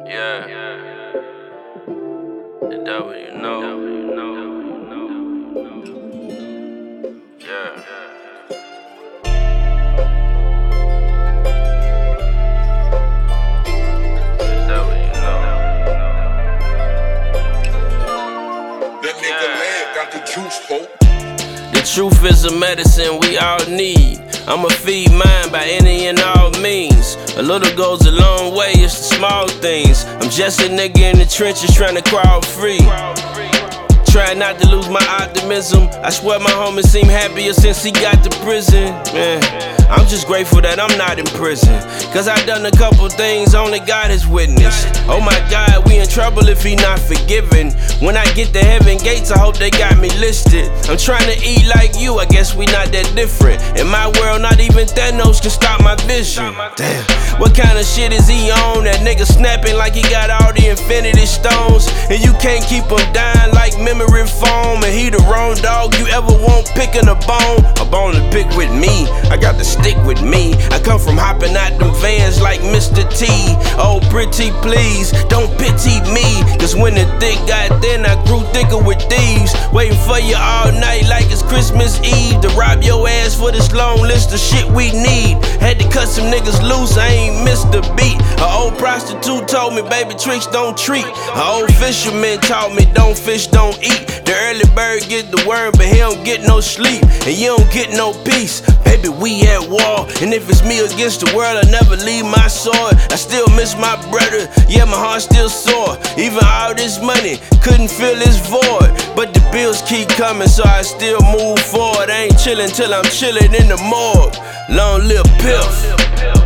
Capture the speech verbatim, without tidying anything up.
Yeah. The devil, you know. Yeah. The devil, you know. That nigga Lad got the juice, ho. The truth is a medicine we all need. I'ma feed mine by any and all means. A little goes a long way, it's the small things. I'm just a nigga in the trenches trying to crawl free. Try not to lose my optimism. I swear my homie seem happier since he got to prison. Man, I'm just grateful that I'm not in prison, cause I done a couple things only God has witnessed. Oh my God, we in trouble if he not forgiven. When I get to heaven gates, I hope they got me listed. I'm trying to eat like you, I guess we not that different. In my world, not even Thanos can stop my vision. Damn, what kind of shit is he on? That nigga snapping like he got all the infinity stones, and you can't keep him down like memory foam. And he the wrong dog you ever want picking a bone. A bone to pick with me, I got to stick with me. I come from hopping out them vans like Mister T. Oh pretty please, don't pity me, cause when the thick got thin I grew thicker with thieves. Waiting for you all night like it's Christmas Eve, to rob your ass for this long list of shit we need. Had to cut some niggas loose, I ain't missed a beat. An old prostitute told me baby tricks don't treat. An old fisherman taught me don't fish, don't eat. The early bird get the worm, but he don't get no sleep, and you don't get no peace. Baby, we at war, and if it's me against the world, I never leave my sword. I still miss my brother, yeah, my heart still sore. Even all this money couldn't fill this void, but the bills keep coming, so I still move forward. I ain't chillin' till I'm chillin' in the morgue. Long live Piff.